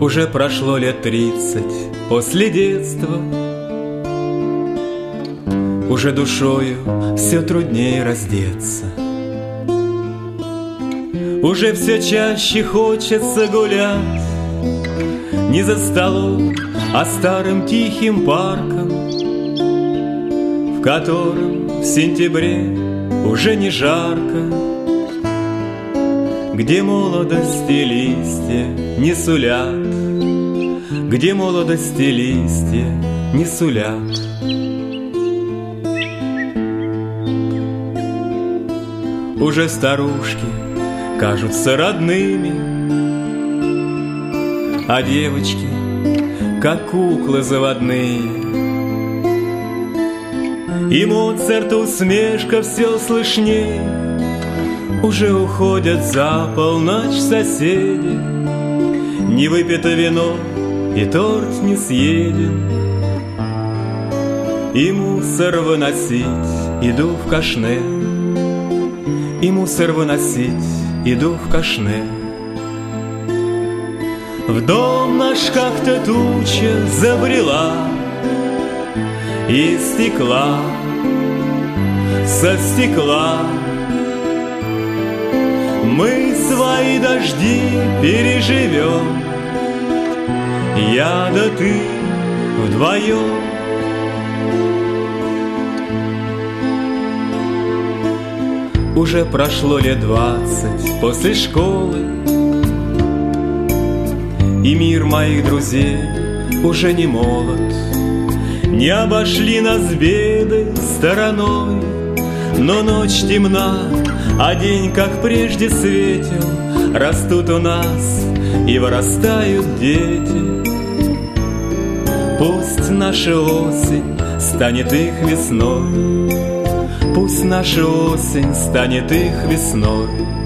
Уже прошло лет 30 после детства, уже душою все труднее раздеться. Уже все чаще хочется гулять не за столом, а старым тихим парком, в котором в сентябре уже не жарко, где молодости листья не сулят, где молодости листья не сулят. Уже старушки кажутся родными, а девочки, как куклы заводные. И Моцарта усмешка все слышней. Уже уходят за полночь соседи, не выпито вино и торт не съеден. И мусор выносить иду в кашне, и мусор выносить иду в кашне. В дом наш как-то туча забрела из стекла, со стекла. Мы свои дожди переживем, я да ты вдвоем. Уже прошло лет 20 после школы, и мир моих друзей уже не молод. Не обошли нас беды стороной, но ночь темна, а день, как прежде, светил. Растут у нас и вырастают дети. Пусть наша осень станет их весной, пусть наша осень станет их весной.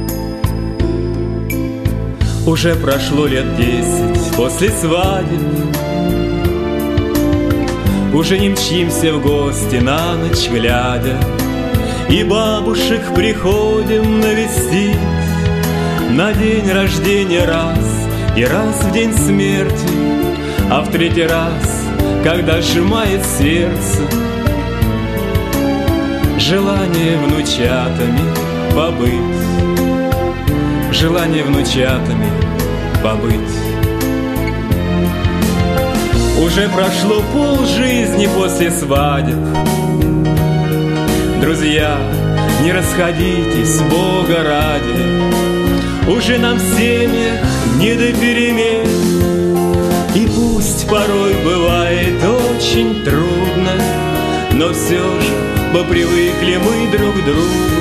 Уже прошло лет 10 после свадеб, уже не мчимся в гости на ночь глядя, и бабушек приходим навестить на день рождения раз, и раз в день смерти, а в третий раз, когда сжимает сердце желание внучатами побыть, желание внучатами побыть. Уже прошло полжизни после свадеб. Друзья, не расходитесь, Бога ради, уже нам в семьях не до перемен. И пусть порой бывает очень трудно, но все же попривыкли мы друг к другу.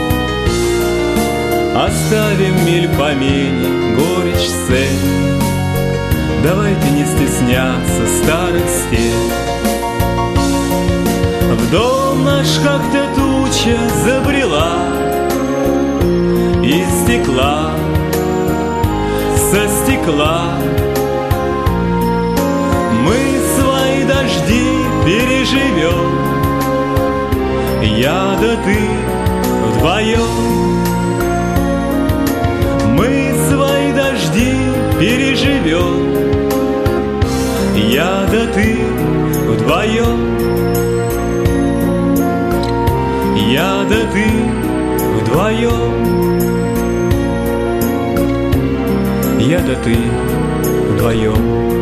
Оставим миль по миле горечь сцен, давайте не стесняться старых стен. В дом наш как-то туча забрела из стекла, со стекла. Мы свои дожди переживем, я да ты вдвоем. Мы свои дожди переживем, я да ты вдвоем. Я да ты вдвоем, я да ты вдвоем.